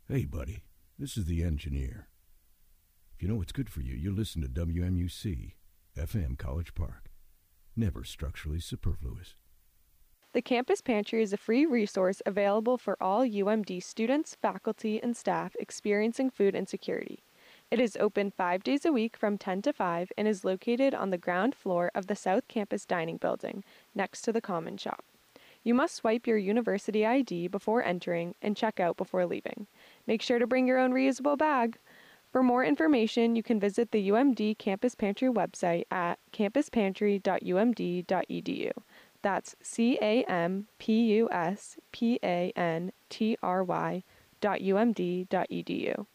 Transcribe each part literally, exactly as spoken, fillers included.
Hey, buddy, this is the engineer. If you know what's good for you, you listen to W M U C, F M College Park. Never structurally superfluous. The Campus Pantry is a free resource available for all U M D students, faculty, and staff experiencing food insecurity. It is open five days a week from ten to five and is located on the ground floor of the South Campus Dining Building, next to the Common Shop. You must swipe your university I D before entering and check out before leaving. Make sure to bring your own reusable bag. For more information, you can visit the U M D Campus Pantry website at campus pantry dot u m d dot e d u. That's C A M P U S P A N T R Y dot U M D dot E D U.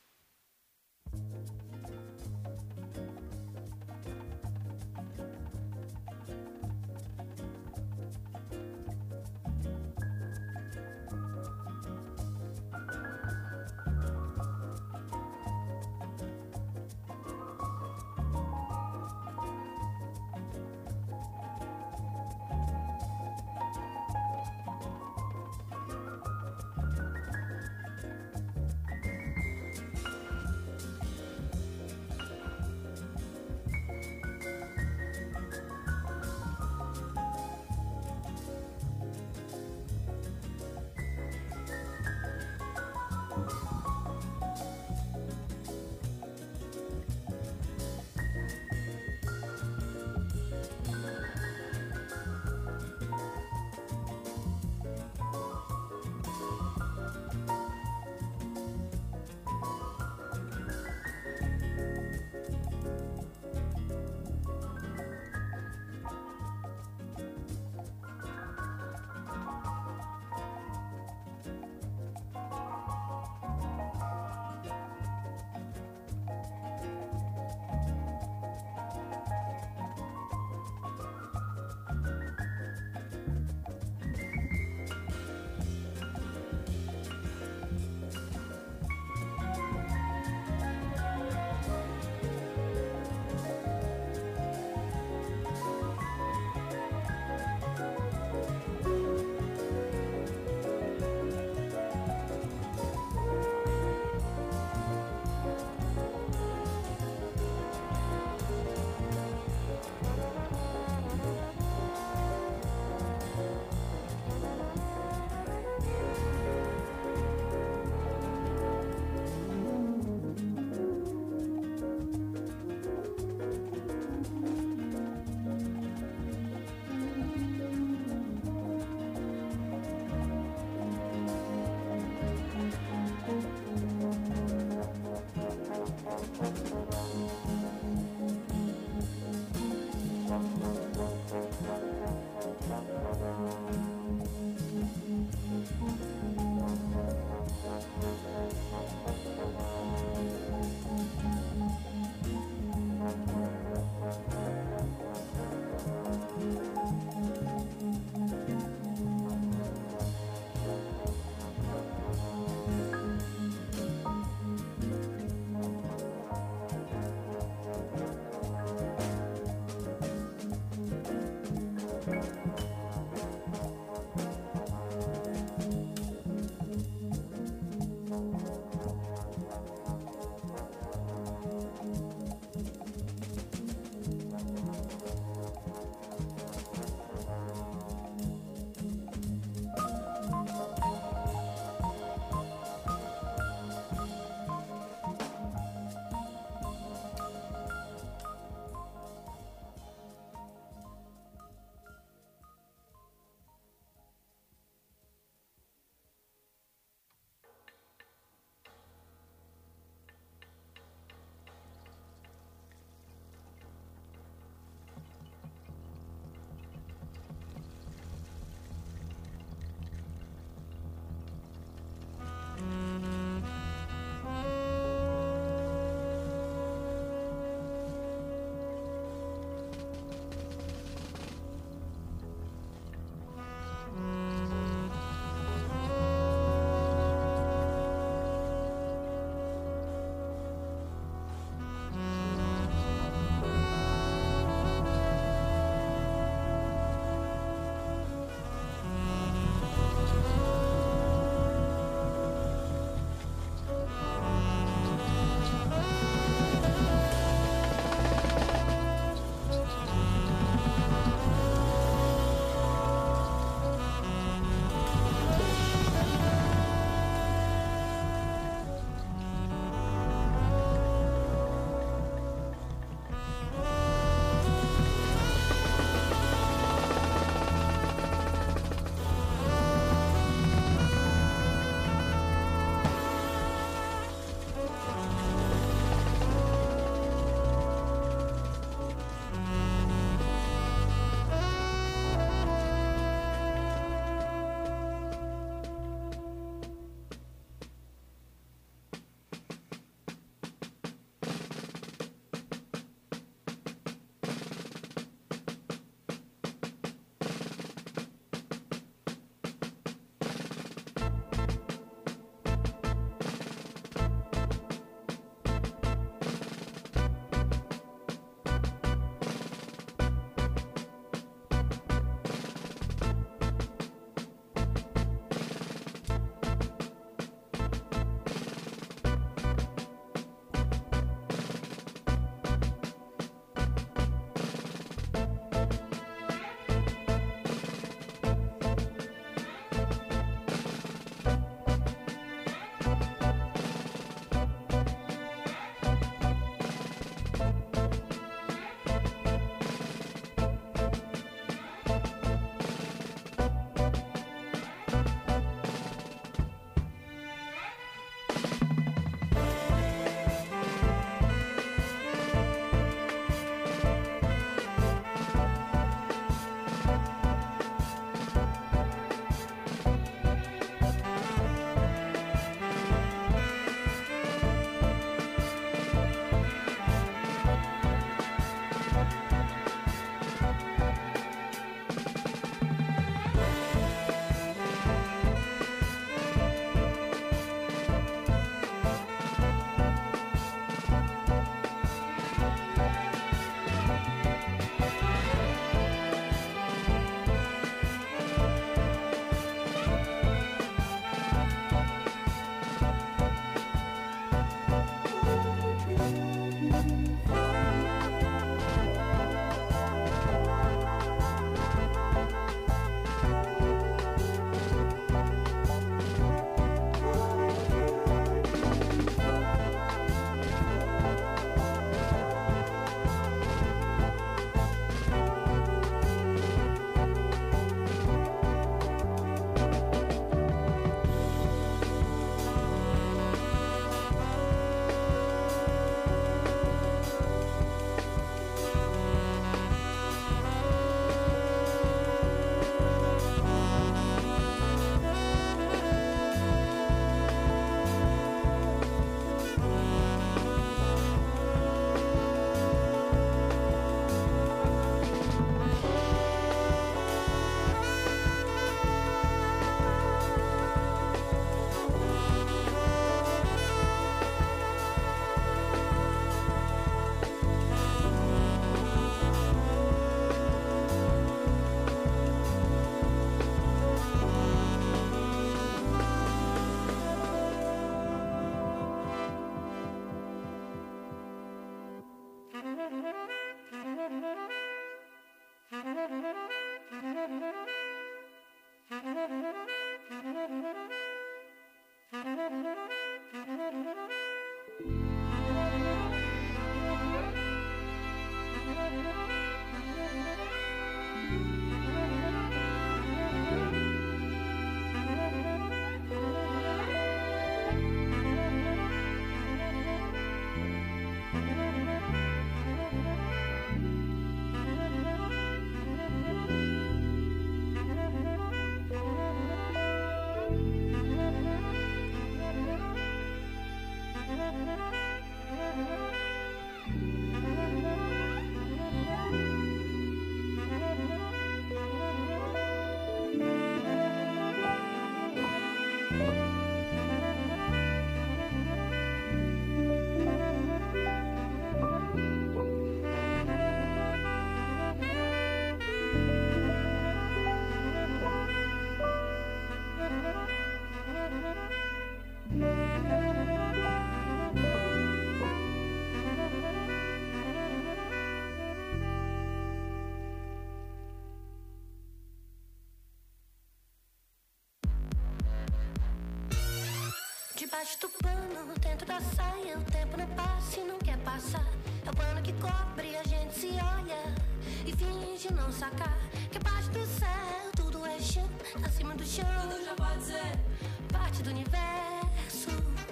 Debaixo do pano, dentro da saia, o tempo não passa e não quer passar. É o pano que cobre, a gente se olha e finge não sacar. Que abaixo do céu tudo é chão, acima do chão tudo já pode ser parte do universo.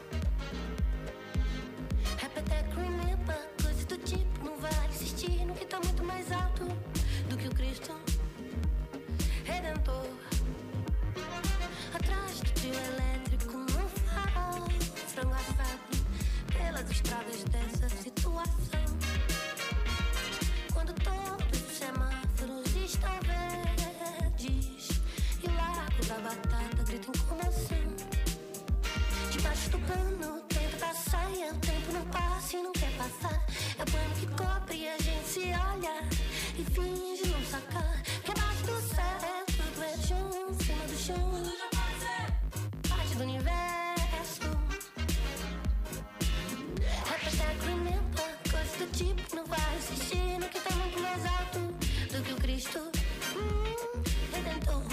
Repeteco, remember, coisas do tipo não vai existir no que tá muito mais alto do que o Cristo Redentor. Atrás do trio elétrico no farol, frango assado pelas estradas dessa situação. Quando todos os semáforos estão verdes e o largo da batata grita em comoção. Debaixo do pano, dentro da saia, o tempo não passa e não quer passar. É o pano que cobre e a gente se olha e finge não sacar. Que abaixo do céu tudo é chão, em cima do chão parte do universo. Repeteco, remember, coisas do tipo não vai existir no que tá muito mais alto do que o Cristo hum, Redentor.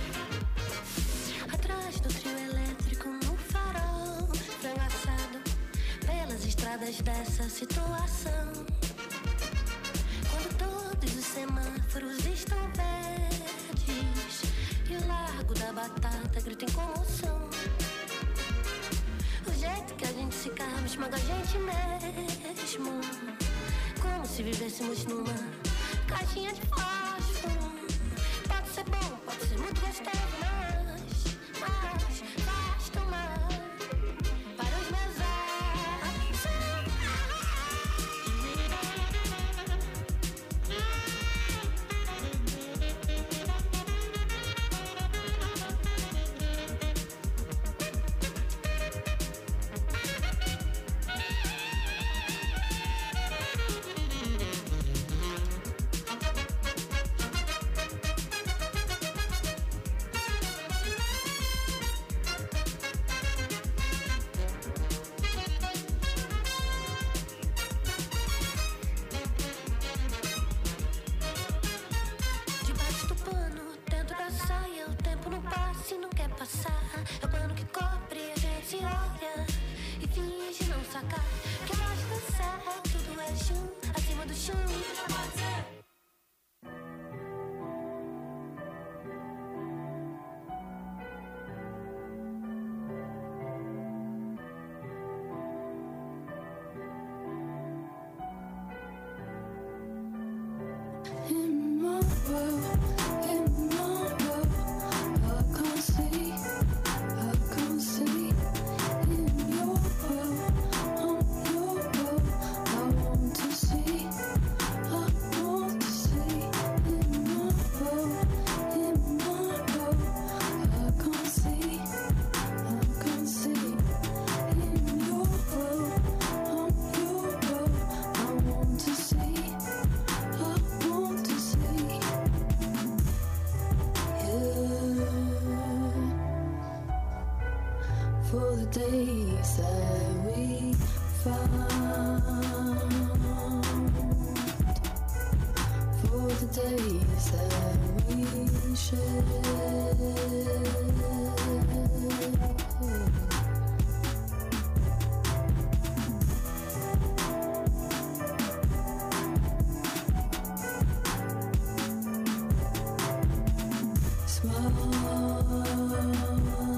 Atrás do trio elétrico no farol, frango assado pelas estradas dessa situação. Quando todos os semáforos estão verdes e o largo da batata grita em comoção. O jeito que a gente se calma esmaga a gente mesmo, como se vivêssemos numa caixinha de fósforo. Pode ser bom, pode ser muito gostoso, mas, mas basta mais para os meus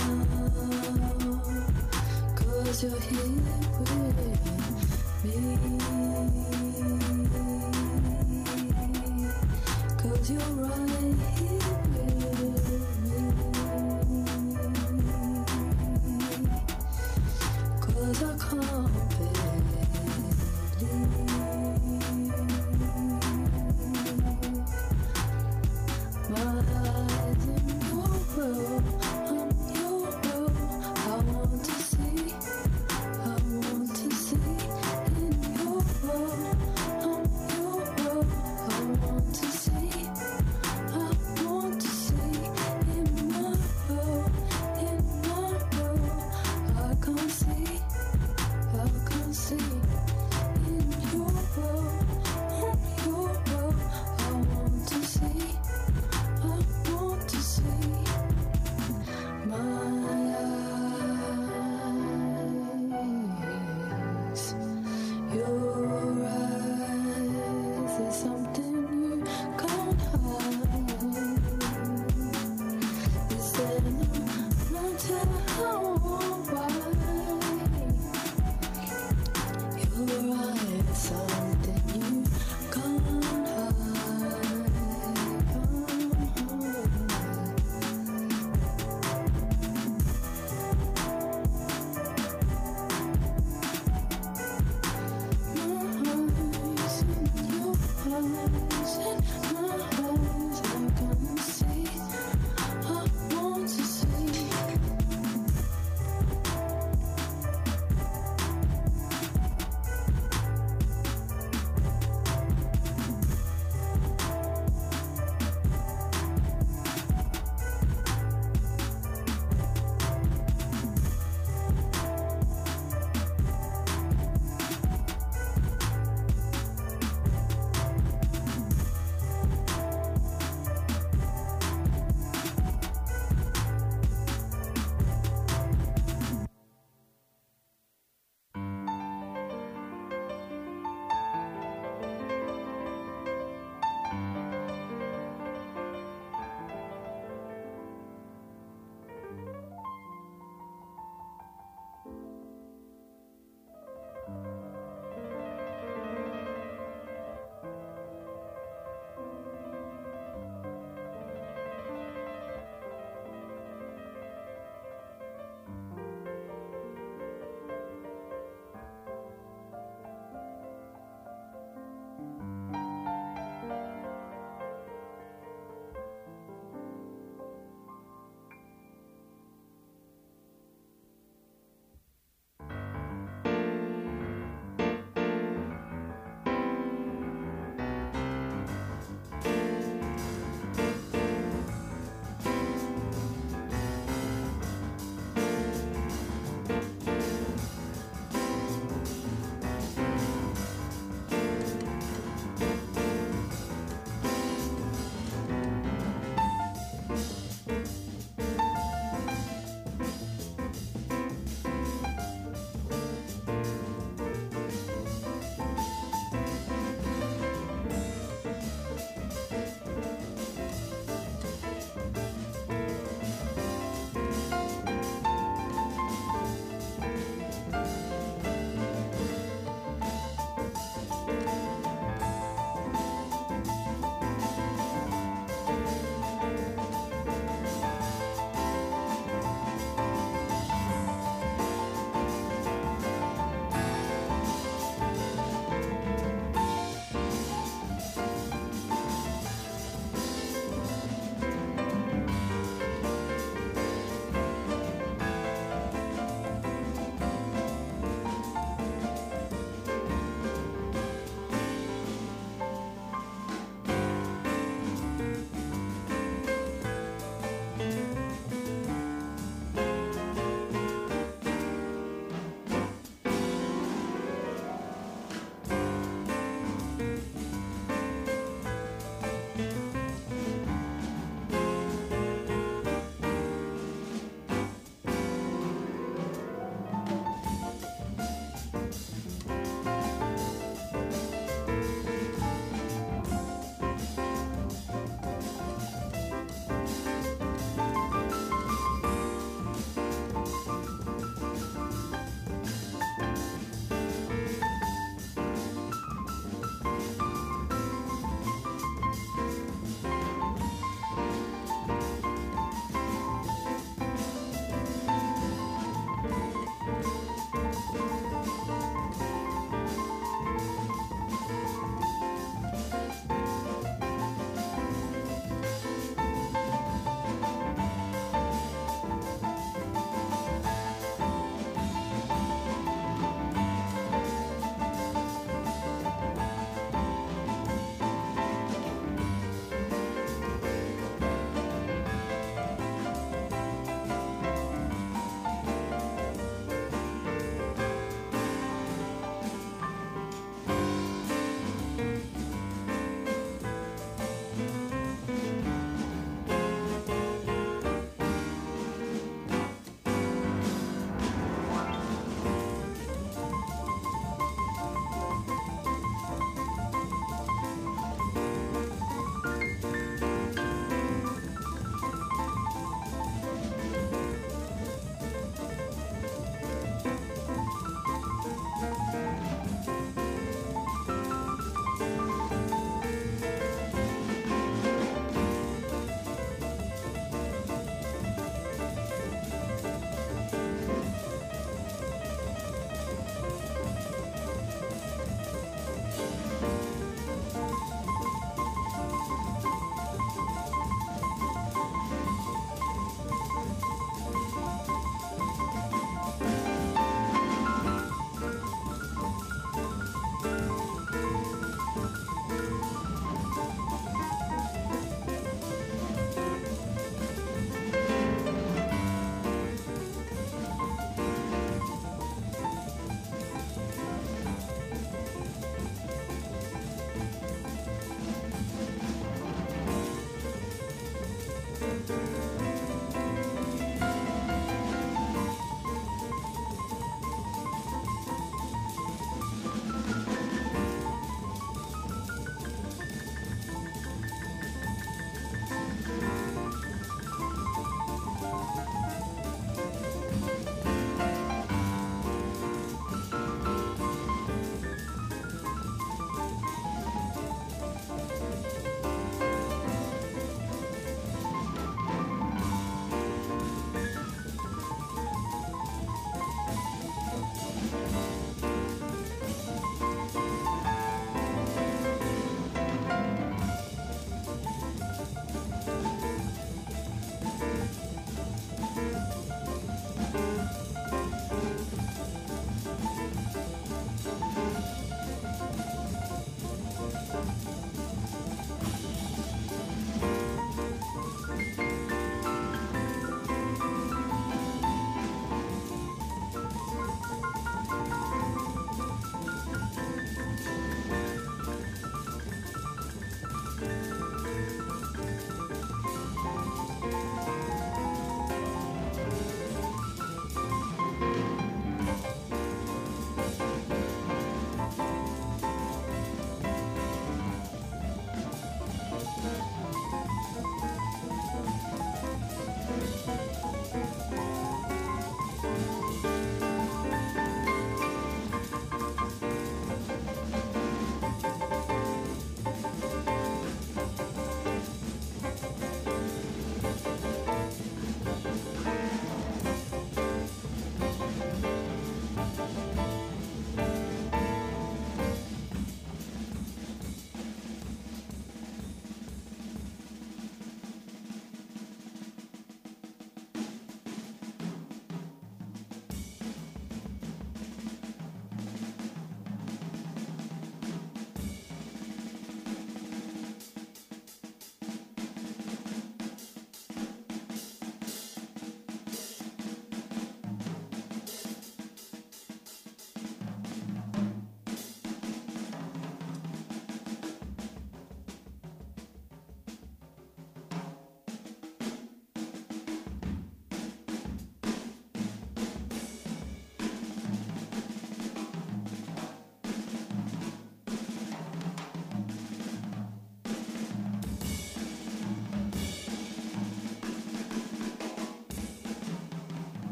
You're here with me.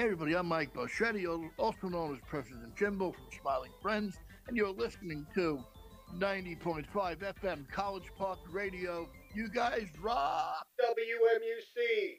Hey everybody, I'm Mike Boschetti, also known as President Jimbo from Smiling Friends, and you're listening to ninety point five F M College Park Radio. You guys rock! W M U C!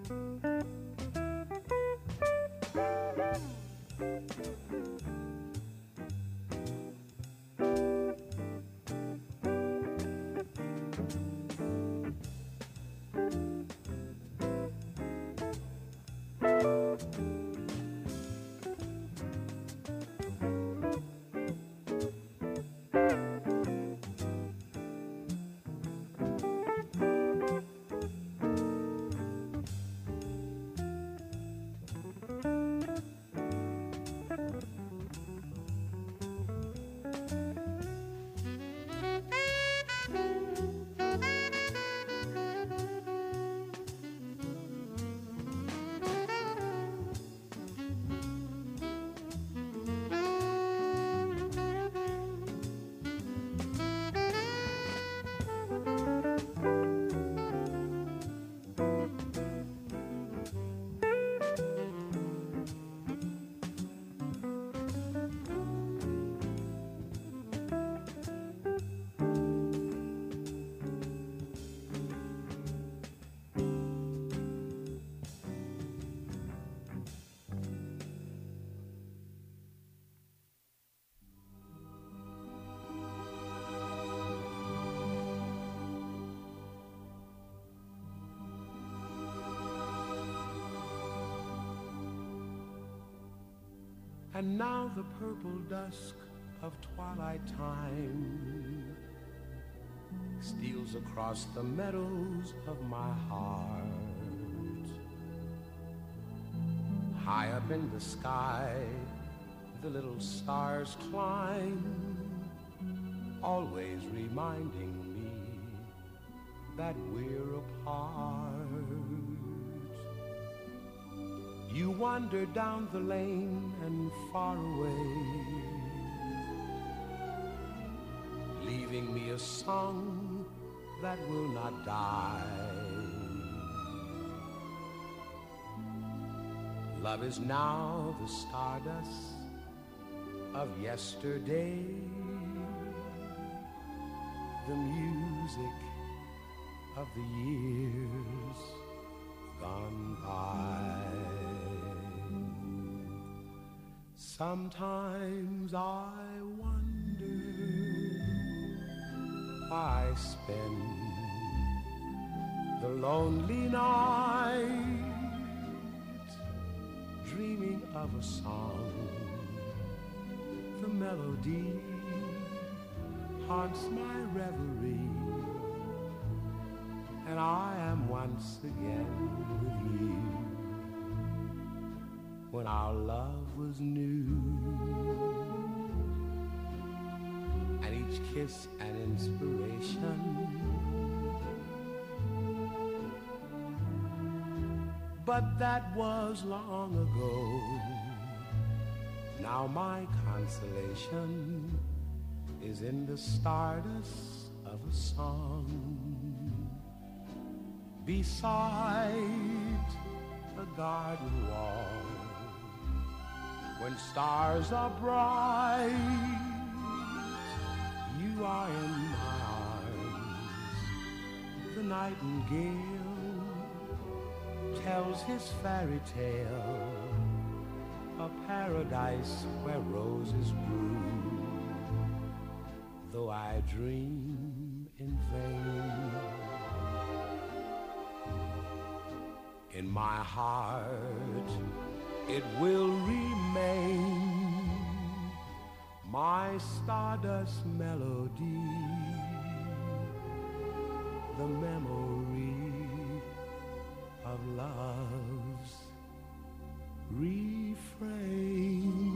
And now the purple dusk of twilight time steals across the meadows of my heart. High up in the sky, the little stars climb, always reminding me that we're apart. You wander down the lane and far away, leaving me a song that will not die. Love is now the stardust of yesterday, the music of the years gone by. Sometimes I wonder why I spend the lonely night dreaming of a song. The melody haunts my reverie, and I am once again with you when our love was new, and each kiss an inspiration. But that was long ago. Now my consolation is in the stardust of a song beside a garden wall. When stars are bright, you are in my arms. The nightingale tells his fairy tale, a paradise where roses grew, though I dream in vain. In my heart it will remain, my stardust melody, the memory of love's refrain.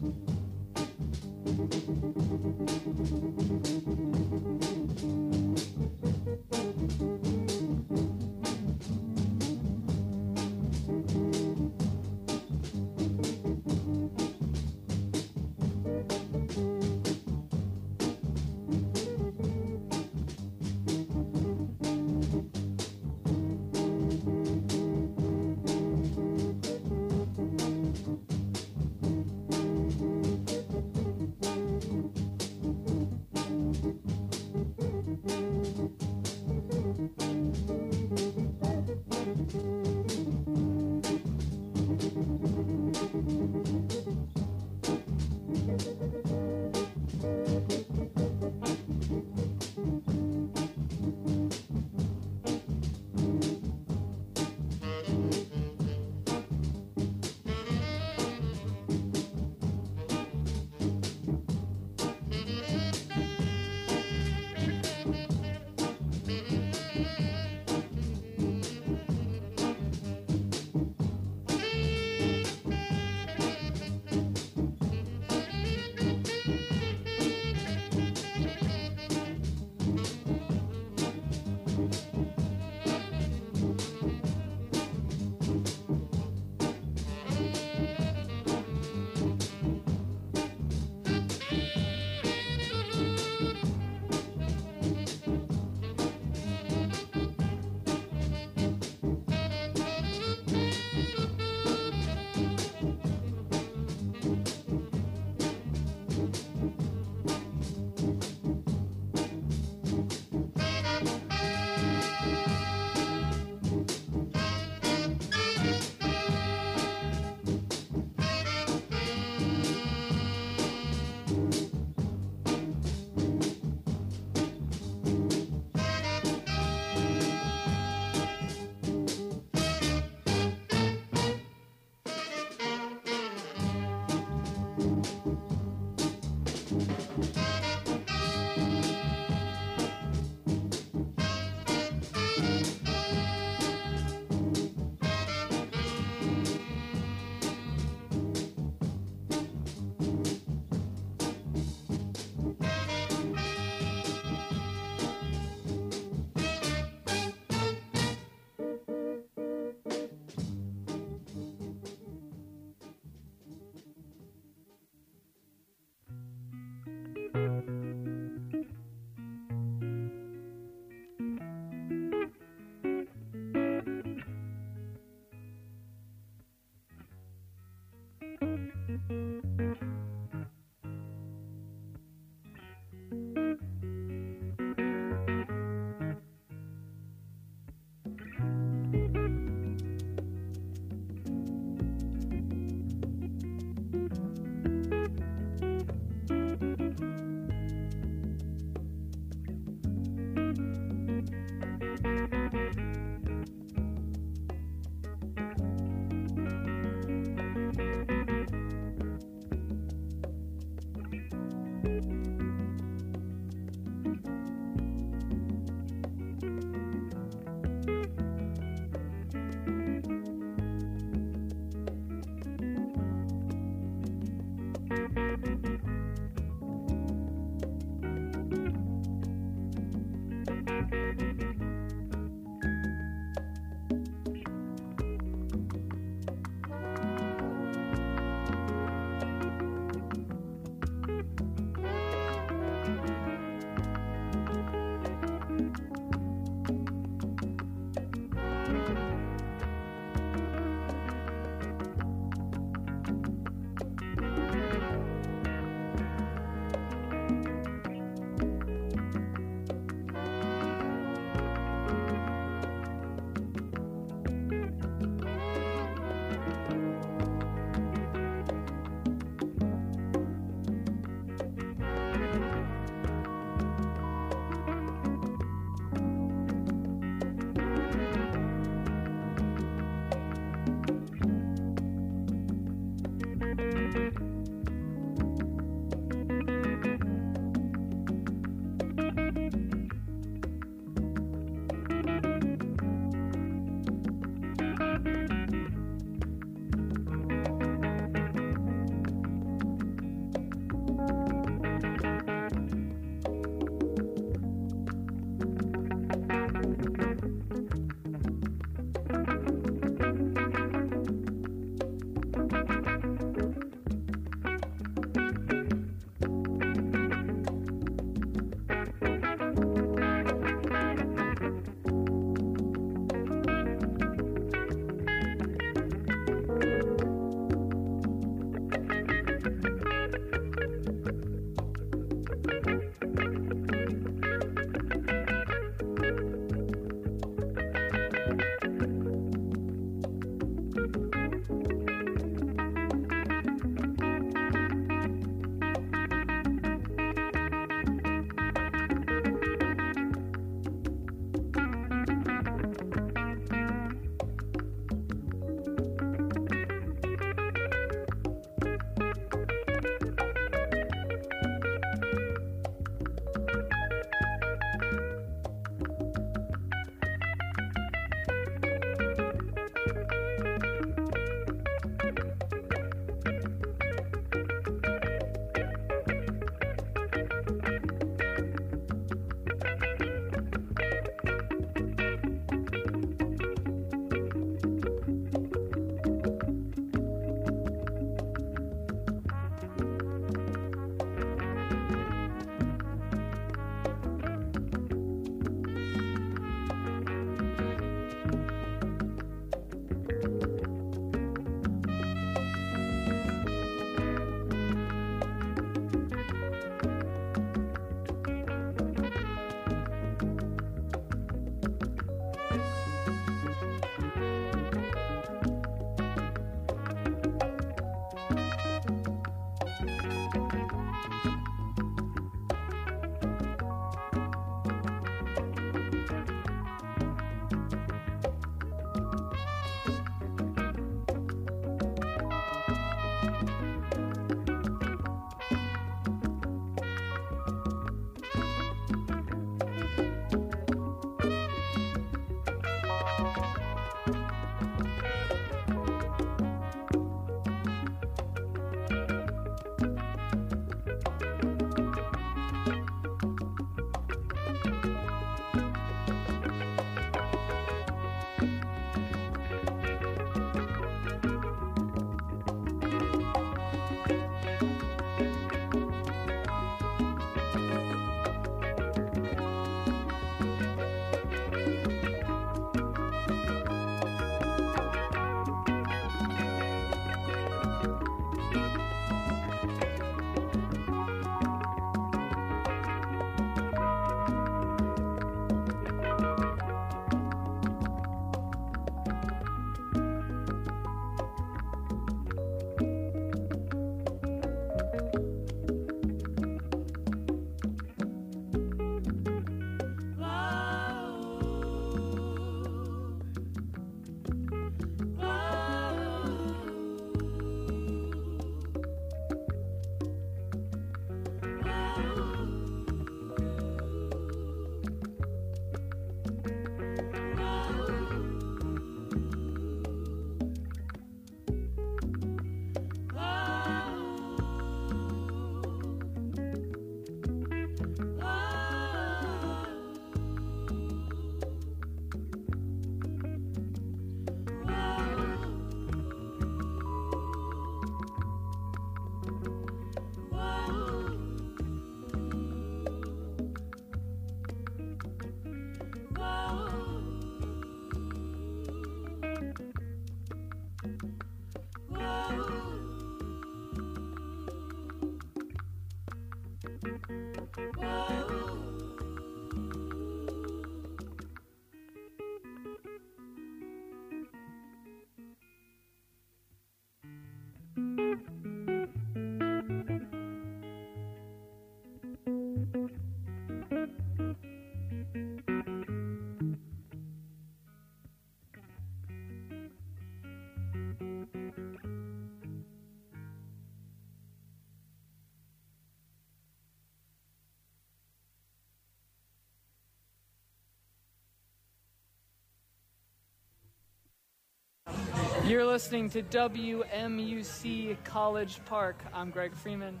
You're listening to W M U C College Park. I'm Greg Freeman.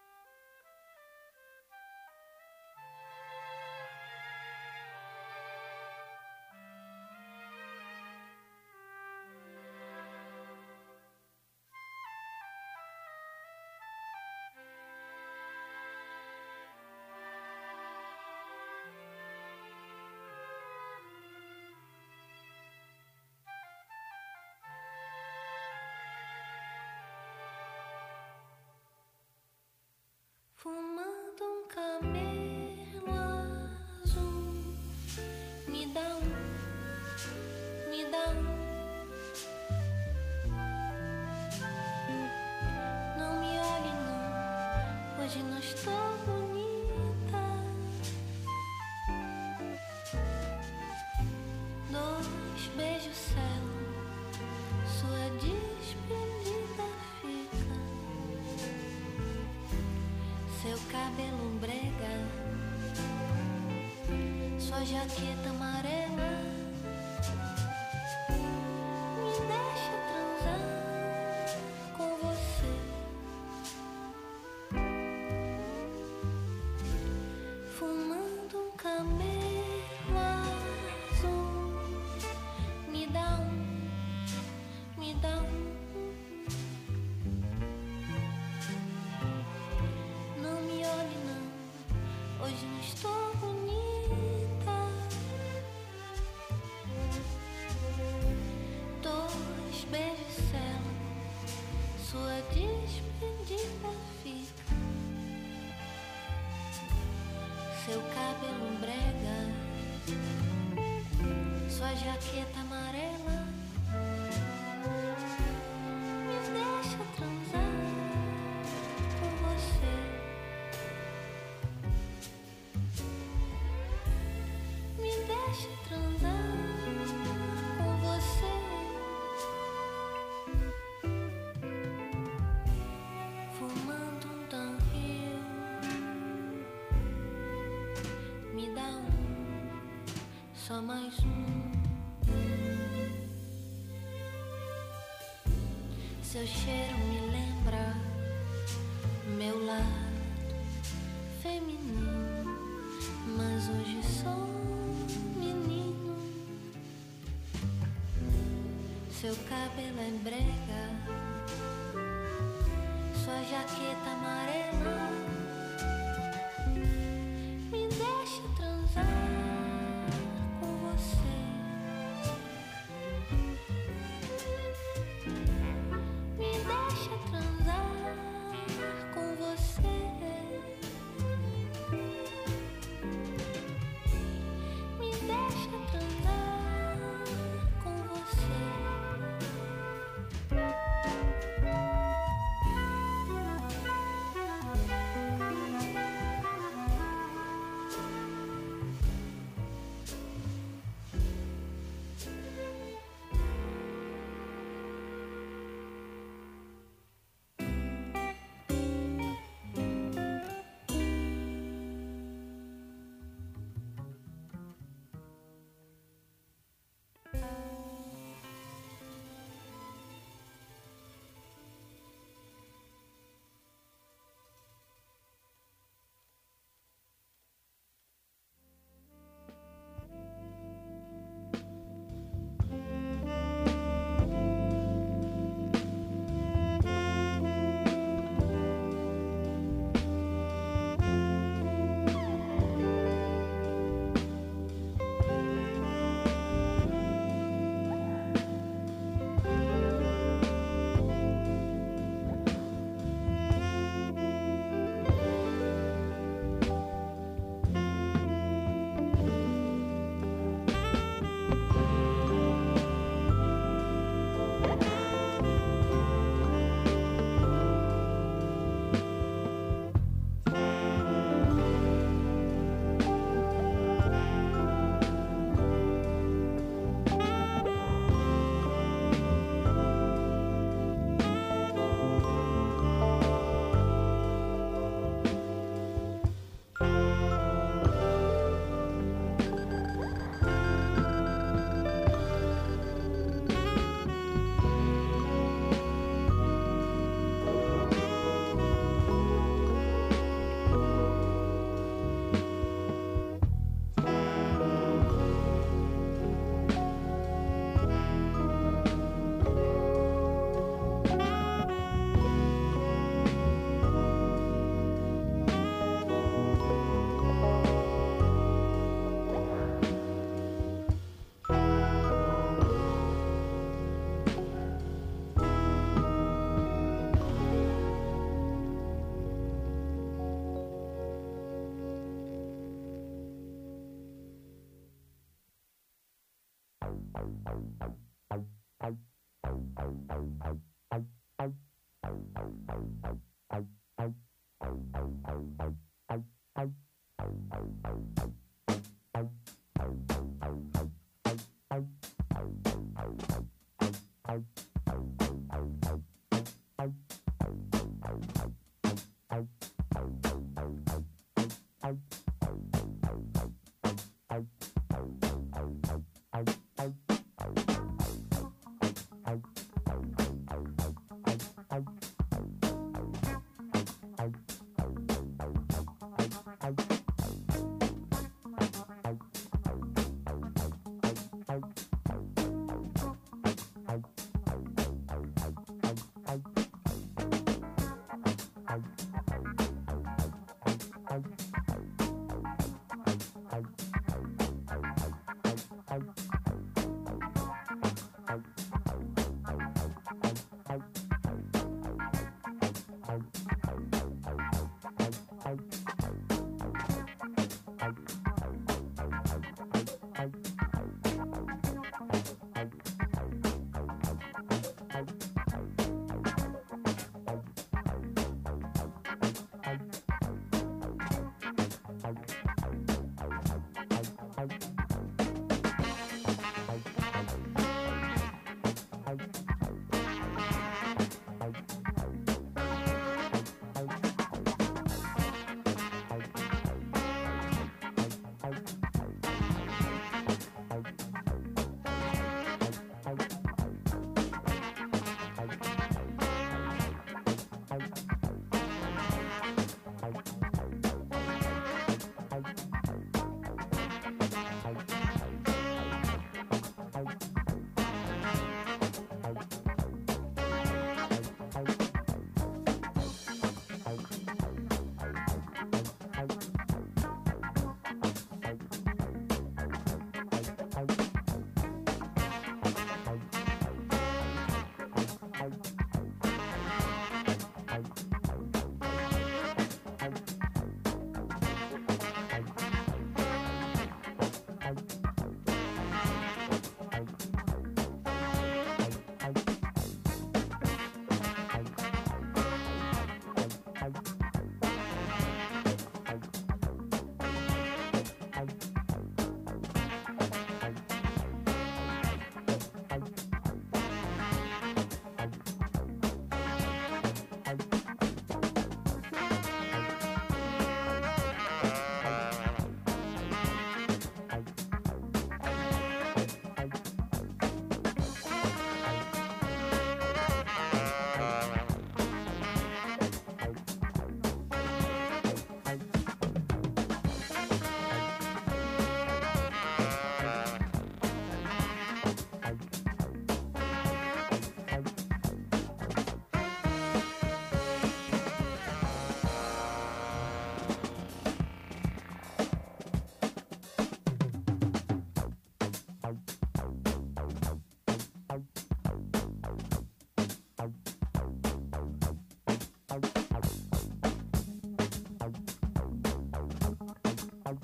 Fumando um camelo azul, me dá um, me dá um. Não me olhe não, hoje não estou bonita. Dois beijos selam, sua despedida fica. Seu cabelo brega, sua jaqueta amarela, me deixa transar com você. Fumando um camelo azul, me dá um, me dá um. Hoje não estou bonita. Dois beijos selam, sua despedida fica. Seu cabelo brega, sua jaqueta amarela, me deixa transar com você. Me deixa transar com você. Fumando um downhill, me dá um, só mais um. Seu cheiro me lembra meu lado feminino, mas hoje sou menino. Seu cabelo é brega, sua jaqueta amarela, me deixa transar com você. Me deixa transar com você. Me deixa transar com você. Bye.